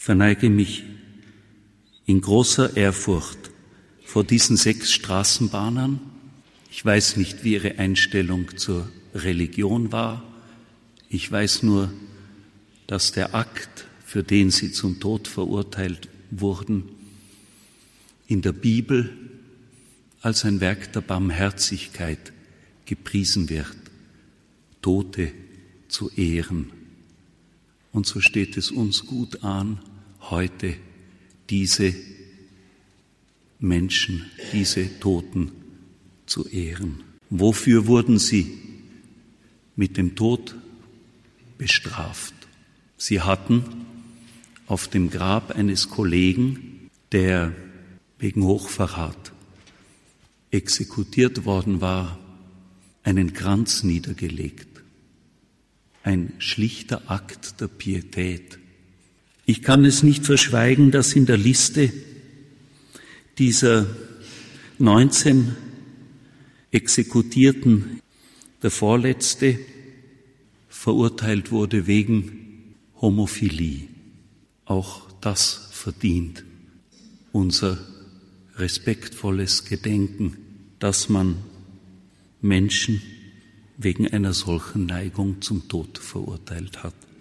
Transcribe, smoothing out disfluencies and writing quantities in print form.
verneige mich in großer Ehrfurcht vor diesen 6 Straßenbahnern. Ich weiß nicht, wie ihre Einstellung zur Religion war. Ich weiß nur, dass der Akt, für den sie zum Tod verurteilt wurden, in der Bibel als ein Werk der Barmherzigkeit gepriesen wird, Tote zu ehren. Und so steht es uns gut an, heute diese Menschen, diese Toten zu ehren. Wofür wurden sie mit dem Tod bestraft? Sie hatten auf dem Grab eines Kollegen, der wegen Hochverrat exekutiert worden war, einen Kranz niedergelegt. Ein schlichter Akt der Pietät. Ich kann es nicht verschweigen, dass in der Liste dieser 19 Exekutierten der vorletzte verurteilt wurde wegen Homophilie. Auch das verdient unser respektvolles Gedenken, dass man Menschen wegen einer solchen Neigung zum Tod verurteilt hat.